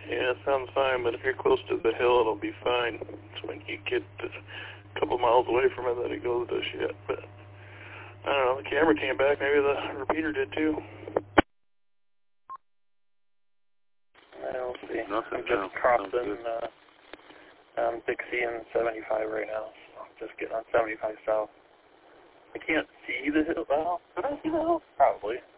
Yeah, it sounds fine, but if you're close to the hill, it'll be fine. It's when you get a couple miles away from it that it goes to shit. But I don't know, the camera came back. Maybe the repeater did too. We'll see. Nothing I'm just crossing Dixie and 75 right now. So just getting on 75 south. I can't see the hill. Well, can I see the hill? Probably.